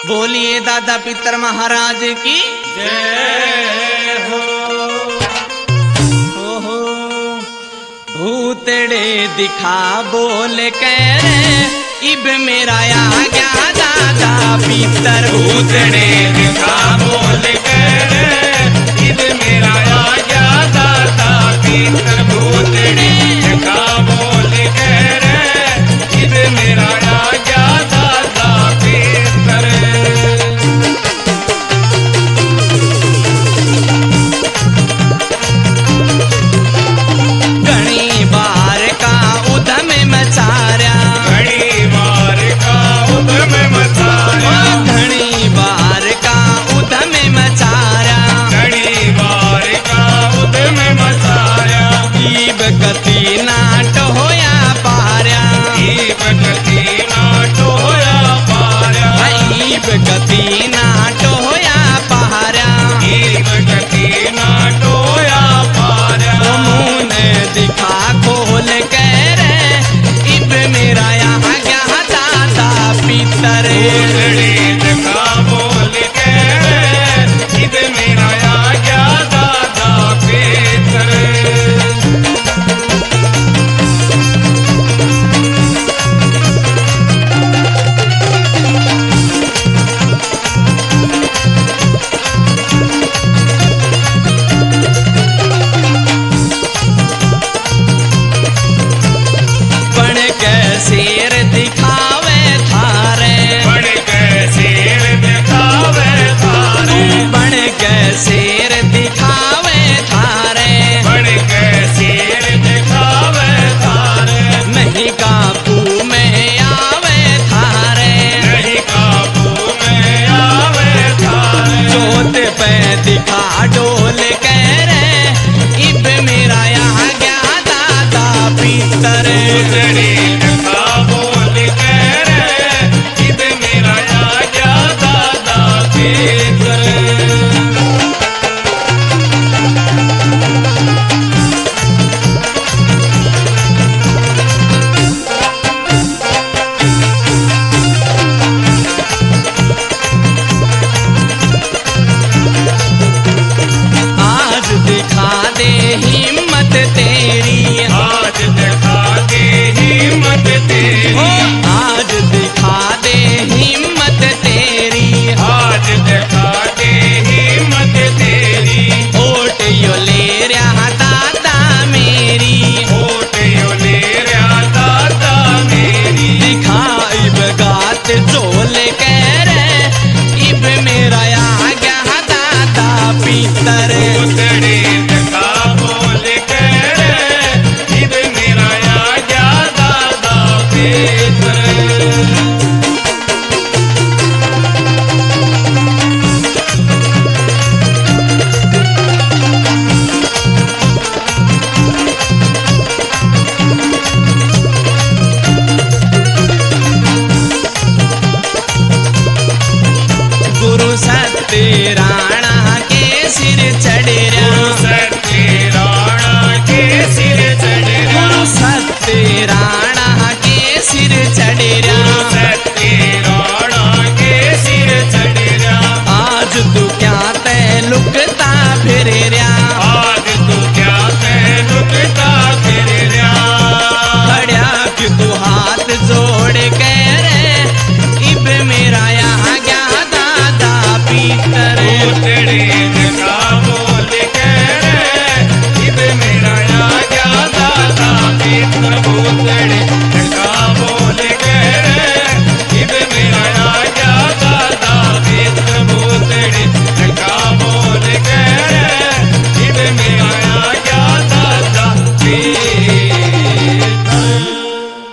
बोलिए दादा पितर महाराज की जय हो। भूतड़े दिखा बोल कर इब मेरा आ गया दादा पितर। भूतड़े दिखा बोल कर इब मेरा आ गया दादा पितर। भूतड़े दिखा बोल कर इब मेरा आ गया दादा पितर। घनी बार का उधम मचारा, घनी बार का उधम मचारा, घनी बार का उधम मचारा, घनी बार का उधम मचारा। ईब गति नाट होया पारा, ईब गति नाट होया पारा, ईब गति नाट होया पारा, ईब गति नाट होया पारा। मुँह ने दिखा खोल कर इब मेरा यहाँ गया दादा पितर। भूतड़े दिखा बोल के इब मेरा आ गया दादा पितर। बन के शेर दिखावे थारे, बन के शेर दिखावे थारे, बन के शेर दिखावे थारे, बन के शेर दिखावे थारे। नहीं काबू में आवे थारे, नहीं काबू में आवे थारे। जोत पे दिखा डोल कर इब मेरा यहाँ गया दादा पितर। भूतड़े दिखा बोल कर इब मेरा आ गया दादा पितर। आज दिखा दे हिम्मत तेरी, आज दिखा दे हिम्मत तेरी, ओ आज दिखा दे हिम्मत तेरी, आज दिखा दे हिम्मत तेरी। ओट यो ले रहा दादा मेरी, ओट यो ले रहा दादा मेरी। दिखाई बगात चोल कर इब मेरा आ गया दादा पितर। भूतड़े दिखा बोल कर इब मेरा आ गया दादा पितर। गुरु सत्य